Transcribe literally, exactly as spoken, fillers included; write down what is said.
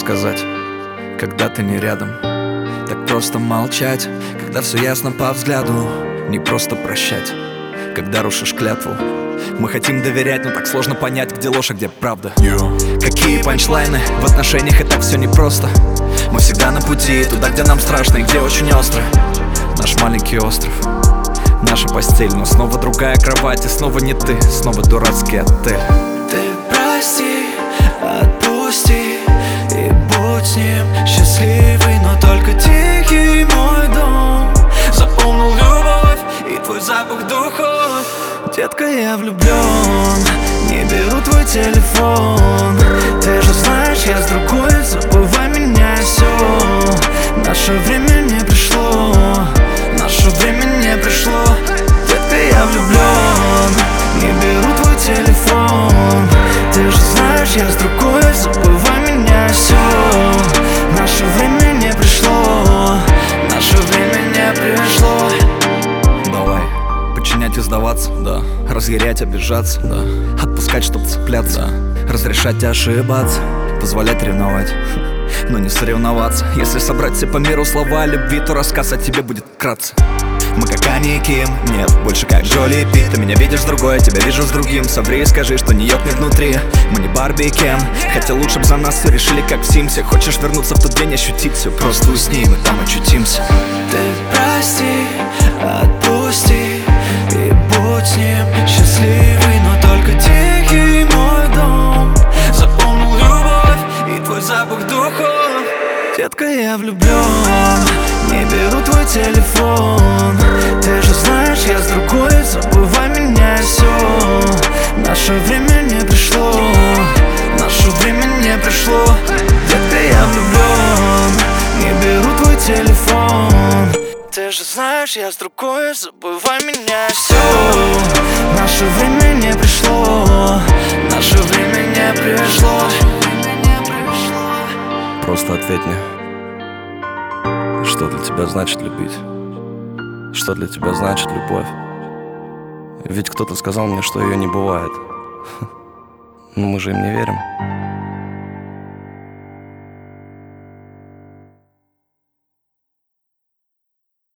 сказать, когда ты не рядом. Так просто молчать, когда все ясно по взгляду. Не просто прощать, когда рушишь клятву. Мы хотим доверять, но так сложно понять, где ложь, а где правда. You. Какие панчлайны, в отношениях это все непросто. Мы всегда на пути, туда, где нам страшно и где очень остро. Наш маленький остров, наша постель, но снова другая кровать, и снова не ты, снова дурацкий отель. Ты прости, отпусти и будь с ним счастливый, но только тихий мой дом. Запомнил любовь и твой запах духов. Детка, я влюблен, не беру твой телефон. Ты же знаешь, я с другой, забывай меня и все. Наше время не пришло, наше время не пришло. Детка, я влюблен, не беру твой телефон. Ты же знаешь, я с другой, забывай меня и все. Наше время не пришло, наше время не пришло. Давай, подчинять и сдаваться, да. Разъярять, обижаться, да. Отпускать, чтоб цепляться, да. Разрешать ошибаться, позволять ревновать, но не соревноваться. Если собрать все по миру слова о любви, то рассказ о тебе будет вкратце. Мы как Ани и Ким, нет, больше как Джоли и Пит. Ты меня видишь с другой, тебя вижу с другим. Соври и скажи, что не ёкнет внутри. Мы не Барби и Кен, хотя лучше б за нас все решили как в Симсе. Хочешь вернуться в тот день, ощутить все, просто усни, мы там очутимся. Ты прости, отпусти и будь с ним счастливый, но только тихий мой дом. Запомнил любовь и твой запах духов. Детка, я влюблен, не беру твой телефон. Ты же знаешь, я с другой, забывай меня и все. Наше время не пришло, наше время не пришло. Детка, я влюблен, не беру твой телефон. Ты же знаешь, я с другой, забывай меня и все. Наше время не пришло, наше время не пришло. Просто ответь мне, что для тебя значит любить? Что для тебя значит любовь? Ведь кто-то сказал мне, что ее не бывает. Но мы же им не верим.